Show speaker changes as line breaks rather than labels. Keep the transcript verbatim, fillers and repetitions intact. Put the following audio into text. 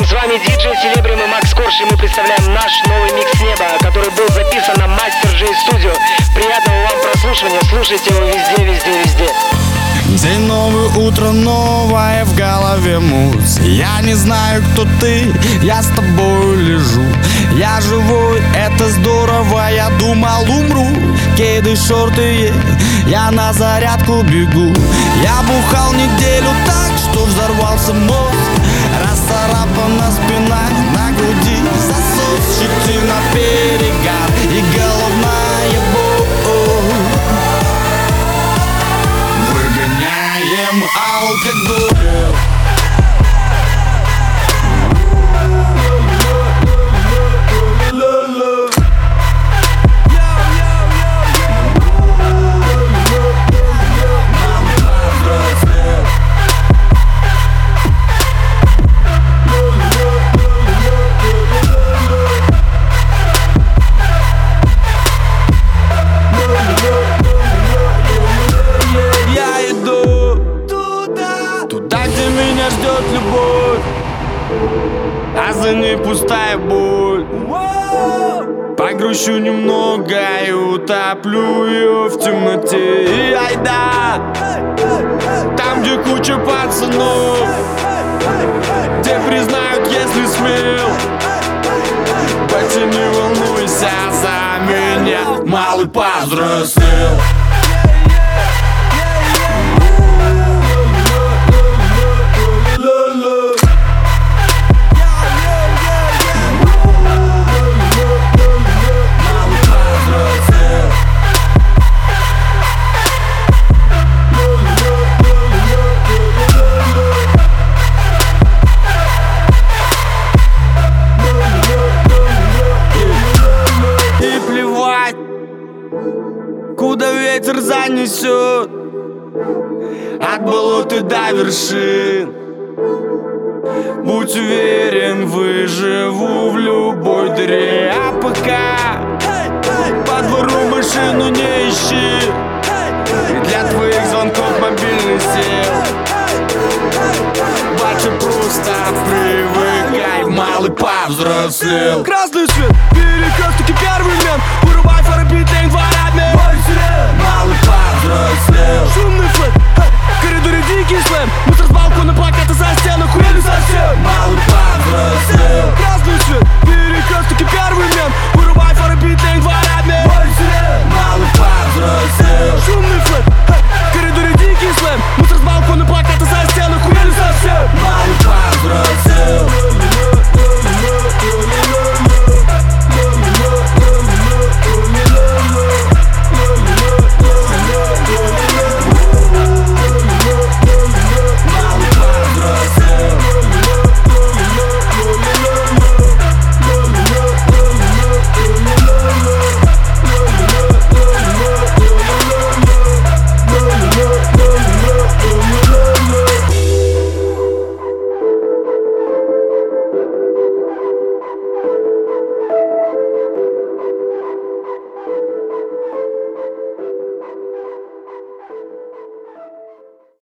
С вами диджей Celebrim и Макс Корж, и мы представляем наш новый микс неба, который был записан на Master J Studio. Приятного вам прослушивания, слушайте его везде, везде, везде.
День новый, утро новое, в голове муть. Я не знаю, кто ты, я с тобой лежу. Я живой, это здорово, я думал умру. Кеды, шорты, я на зарядку бегу. Я бухал неделю так, что взорвался мозг. Расцарапана спина, на груди засос, щетина, перегар и головная боль. Выгоняем алкоголь. Ждет любовь, а за ней пустая боль. Погрущу немного и утоплю ее в темноте. И айда, там, где куча пацанов, где признают, если смел. Батя, не волнуйся за меня, малый повзрослел. Куда ветер занесет, от болот и до вершин. Будь уверен, выживу в любой дыре. А пока по двору машину не ищи, и для твоих звонков мобильный сел. Батя, просто привыкай, малый повзрослел.
Красный свет, перекресток и первый мент. Вырубай фары, битлейн, два обмен.
Малый повзрослел.
Шумный флэт, в коридоре дикий слэм. Мусор с балкона.